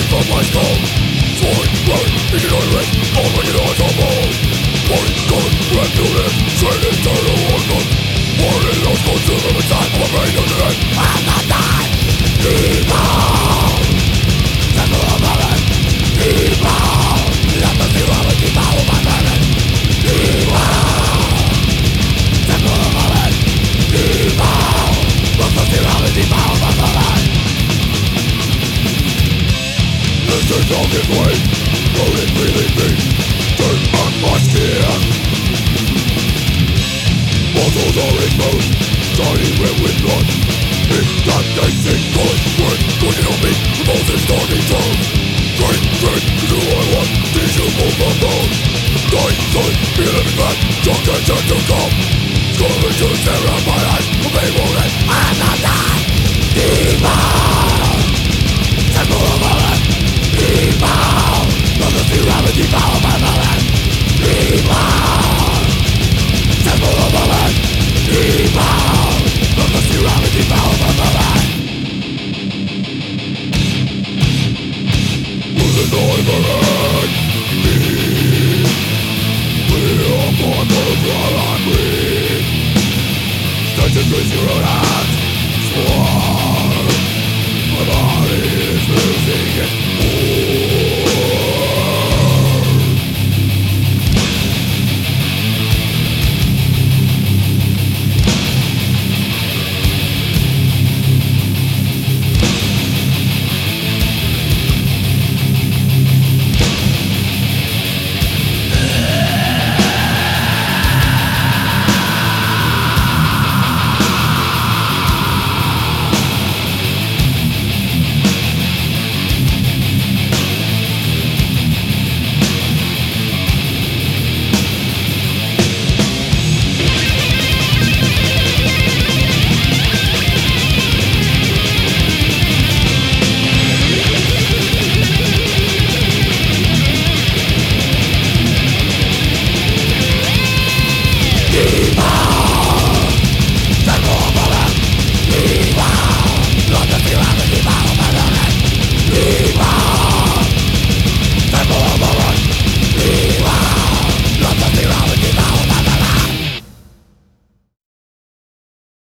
from my skull. Sword, blood, ignorant, all my eyes are bold. Body, gun, red to live, straight eternal organ. Born in those consuming time of a brain of the end. I'm not dying. Evil. Temple of heaven. Evil. Let the zero and devour my vermin. Evil. Temple of heaven. Evil. Let the zero and devour my vermin. This is all his way. Rolling, breathing me. Turn on my skin. Muscles are exposed, starting where with blood. Incantation, calling word, looking on me, repulsing starting tongue. Drink, drink, do I want, these you move my bone. Die, die, be living back, drunk and turn to come. Screaming to stare at my eyes, obey won't it, I'm not